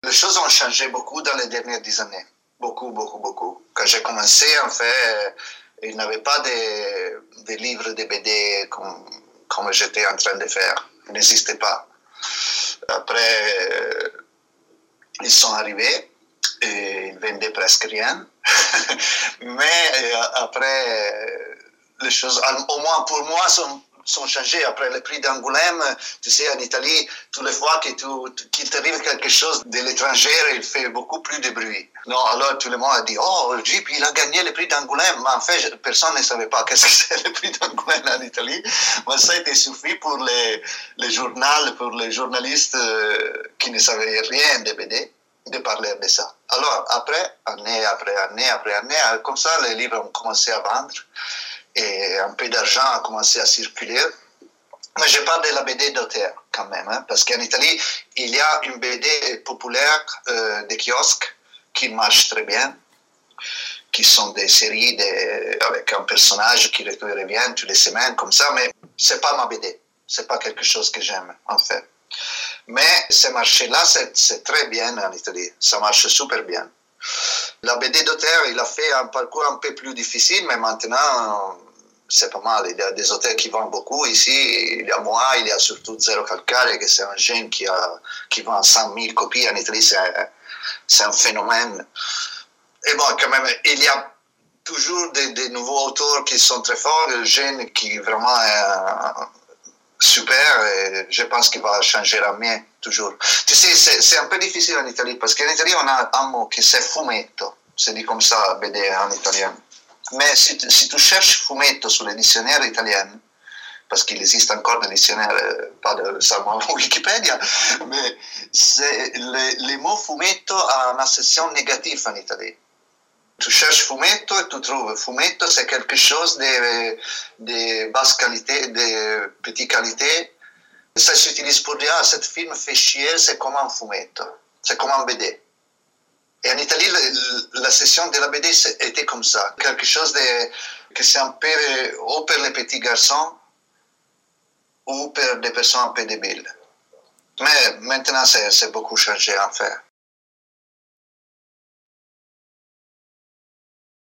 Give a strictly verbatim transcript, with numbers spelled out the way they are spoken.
les choses ont changé beaucoup dans les dernières dix années. Beaucoup, beaucoup, beaucoup. Quand j'ai commencé, en fait, il n'y avait pas de, de livres de B D comme, comme j'étais en train de faire. Il n'existait pas. Après, ils sont arrivés et ils vendaient presque rien. Mais après, les choses, au moins pour moi, sont, sont changées. Après le prix d'Angoulême, tu sais, en Italie, toutes les fois que tu, qu'il t'arrive quelque chose de l'étranger, il fait beaucoup plus de bruit. Non, alors tout le monde a dit, oh, Jeep, il a gagné le prix d'Angoulême. Mais en fait, personne ne savait pas qu'est-ce que c'est le prix d'Angoulême en Italie. Mais ça a été suffit pour les, les journaux, pour les journalistes qui ne savaient rien de B D, de parler de ça. Alors, après, année après année après année, comme ça, les livres ont commencé à vendre et un peu d'argent a commencé à circuler. Mais je parle de la B D d'auteur quand même, hein, parce qu'en Italie, il y a une B D populaire euh, de kiosque qui marche très bien, qui sont des séries de, avec un personnage qui revient toutes les semaines comme ça, mais c'est pas ma B D, c'est pas quelque chose que j'aime en fait. Mais ce marché-là, c'est, c'est très bien en Italie, ça marche super bien. La B D d'auteur, il a fait un parcours un peu plus difficile, mais maintenant, c'est pas mal. Il y a des auteurs qui vendent beaucoup ici. Il y a moi, il y a surtout Zero Calcare, qui c'est un jeune qui, a, qui vend cent mille copies en Italie. C'est, c'est un phénomène. Et bon, quand même, il y a toujours des, des nouveaux auteurs qui sont très forts, des jeunes qui vraiment est super, et je pense qu'il va changer à mieux, toujours. Tu sais, c'est, c'est un peu difficile en Italie, parce qu'en Italie, on a un mot qui c'est fumetto. C'est dit comme ça, B D en italien. Mais si tu, si tu cherches fumetto sur les dictionnaires italiens, parce qu'il existe encore des dictionnaires, pas de, seulement Wikipédia, mais c'est, le, le mot fumetto a une acception négative en Italie. Tu cherches fumetto et tu trouves fumetto, c'est quelque chose de, de basse qualité, de petite qualité. Ça s'utilise pour dire, ah, ce film fait chier, c'est comme un fumetto, c'est comme un B D. Et en Italie, la, la session de la B D était comme ça, quelque chose de, que c'est un peu, ou pour les petits garçons, ou pour des personnes un peu débiles. Mais maintenant, c'est, c'est beaucoup changé en fait.